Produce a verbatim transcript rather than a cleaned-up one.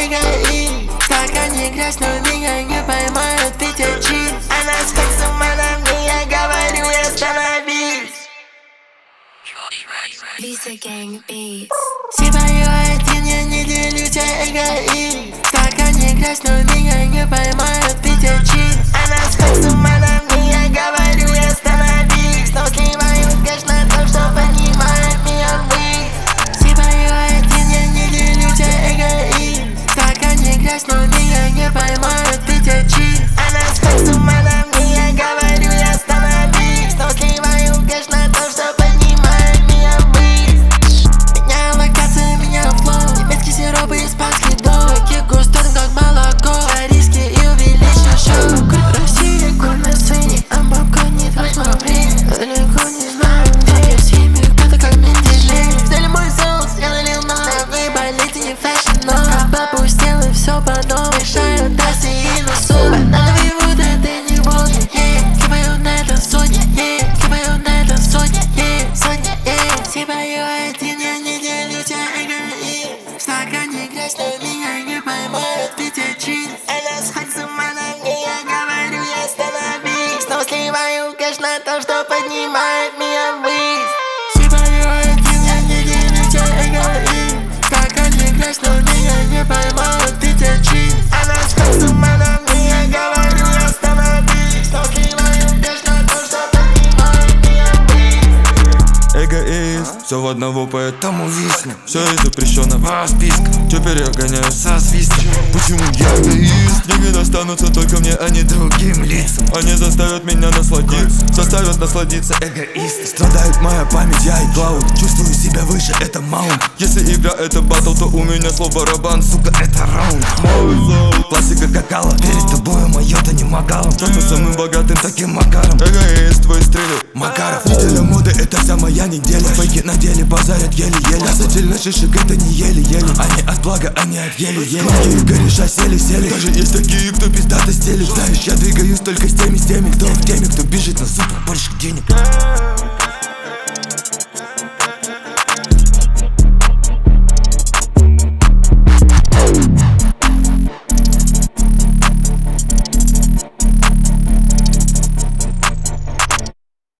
эгоист. В стакане грязь, но меня не поймают эти чиз. Она так с ума на мне, я говорю, я становись. Visa Gang Beats. Сибаю один, я не делюсь, я эгоист. В стакане грязь, но меня не поймают эти чиз. Она так с ума на мне, я говорю, я становись. Но сливаю кэш на то, что поднимает меня вниз. Сибаю один, я не делюсь, я эгоист. В стакане грязь, но меня не поймают эти чиз. Она так с ума на мне, я говорю, я становись. Но сливаю кэш на то, что поднимает меня вниз. Меня локация, меня флоу. Немецкий сироп и испанский доу. Таких густорн, как молоко. За риски и увеличу шоу. Россия, год на сцене, а бабка не возьму время. Далеко не знаю, где я с ними, кто-то как Менделей. Взяли мой соус, я налил на вы болите, не фэшн, но попустил и все по новой. Решаю тассы и носу. Банановый вуд, это не волны, yeah. Кипаю на этом сотни, yeah. Кипаю на этом сотни, yeah. Сотни, yeah. Сипаю один, я не делюсь, я эгоист. В стакане грязь, но меня не поймают эти чиз. Она схак с ума на мне, я говорю, я становись. Но сливаю кэш на то, что поднимает меня вниз. Сипаю один, я не делюсь, я эгоист. В стакане грязь, но меня не поймают эти чиз. Она схак с ума на мне, я говорю, я становись. Но сливаю кэш на то, что поднимает меня вниз. Эгоист, все в одного, поэтому висну. Все из запрещенного списка. Теперь я гоняю со свистом. Почему я эгоист? Деньги достанутся только мне, а не другим лицам. Они заставят меня насладиться, заставят насладиться эгоист. Страдает моя память, я и клауд. Чувствую себя выше, это маунт. Если игра это батл, то у меня слово барабан, сука, это раунд. Классика какала, перед тобой мое-то не макалом. Просто самым богатым таким макаром. Эгоист, твой стрелю, Макаров. Неделя моды, это вся моя неделя. Фейки на деле базарят еле-еле. Касательно шишек, это не еле-еле. Они от блага, они от еле-еле. Многие кореша сели-сели. Даже есть такие, кто пиздато стелит. Знаешь, я двигаюсь только с теми, с теми, кто в теме, кто бежит на супер больше денег.